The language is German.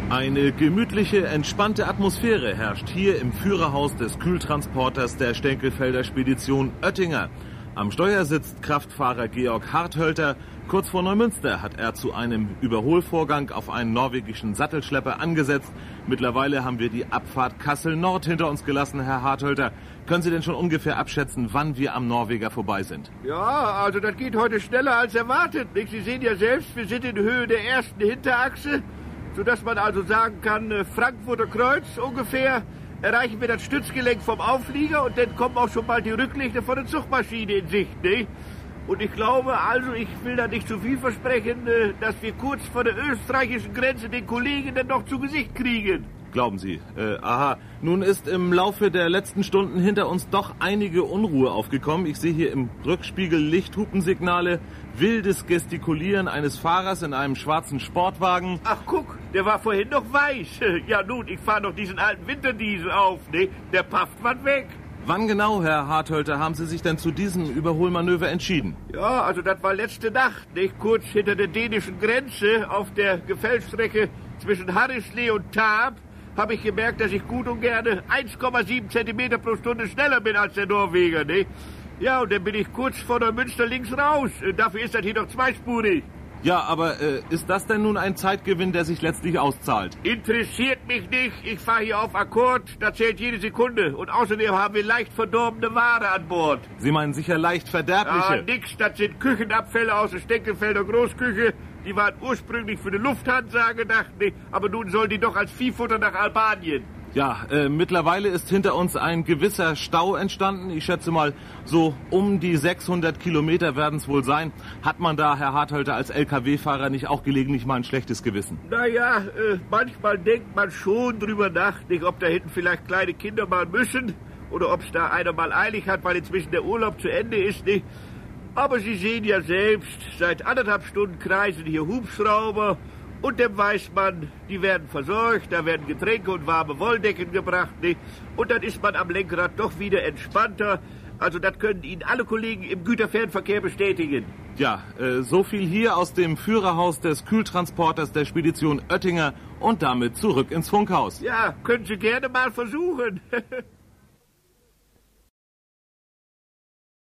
Eine gemütliche, entspannte Atmosphäre herrscht hier im Führerhaus des Kühltransporters der Stenckelfelder Spedition Oettinger. Am Steuer sitzt Kraftfahrer Georg Harthölter. Kurz vor Neumünster hat er zu einem Überholvorgang auf einen norwegischen Sattelschlepper angesetzt. Mittlerweile haben wir die Abfahrt Kassel-Nord hinter uns gelassen, Herr Harthölter. Können Sie denn schon ungefähr abschätzen, wann wir am Norweger vorbei sind? Ja, also das geht heute schneller als erwartet, nicht? Sie sehen ja selbst, wir sind in Höhe der ersten Hinterachse, sodass man also sagen kann, Frankfurter Kreuz ungefähr erreichen wir das Stützgelenk vom Auflieger und dann kommen auch schon bald die Rücklichter von der Zugmaschine in Sicht, nicht? Und ich glaube, also ich will da nicht zu viel versprechen, dass wir kurz vor der österreichischen Grenze den Kollegen dann noch zu Gesicht kriegen. Glauben Sie? Aha. Nun ist im Laufe der letzten Stunden hinter uns doch einige Unruhe aufgekommen. Ich sehe hier im Rückspiegel Lichthupensignale, wildes Gestikulieren eines Fahrers in einem schwarzen Sportwagen. Ach guck, der war vorhin noch weiß. Ja nun, ich fahre noch diesen alten Winterdiesel auf, ne? Der pafft was weg. Wann genau, Herr Harthölter, haben Sie sich denn zu diesem Überholmanöver entschieden? Ja, also das war letzte Nacht, nicht? Kurz hinter der dänischen Grenze auf der Gefällstrecke zwischen Harrisley und Taab habe ich gemerkt, dass ich gut und gerne 1,7 Zentimeter pro Stunde schneller bin als der Norweger, ne? Ja, und dann bin ich kurz vor Neumünster links raus. Dafür ist das hier noch zweispurig. Ja, aber ist das denn nun ein Zeitgewinn, der sich letztlich auszahlt? Interessiert mich nicht. Ich fahre hier auf Akkord. Da zählt jede Sekunde. Und außerdem haben wir leicht verdorbene Ware an Bord. Sie meinen sicher leicht verderbliche? Ja, nix. Das sind Küchenabfälle aus der Stenckelfelder Großküche. Die waren ursprünglich für die Lufthansa gedacht, ne? Aber nun sollen die doch als Viehfutter nach Albanien. Ja, mittlerweile ist hinter uns ein gewisser Stau entstanden. Ich schätze mal, so um die 600 Kilometer werden es wohl sein. Hat man da, Herr Harthölter, als LKW-Fahrer nicht auch gelegentlich mal ein schlechtes Gewissen? Naja, manchmal denkt man schon drüber nach, nicht, ob da hinten vielleicht kleine Kinder mal müssen oder ob es da einer mal eilig hat, weil inzwischen der Urlaub zu Ende ist, nicht? Aber Sie sehen ja selbst, seit 1,5 Stunden kreisen hier Hubschrauber. Und dann weiß man, die werden versorgt, da werden Getränke und warme Wolldecken gebracht, nicht? Und dann ist man am Lenkrad doch wieder entspannter. Also das können Ihnen alle Kollegen im Güterfernverkehr bestätigen. Ja, so viel hier aus dem Führerhaus des Kühltransporters der Spedition Oettinger und damit zurück ins Funkhaus. Ja, können Sie gerne mal versuchen.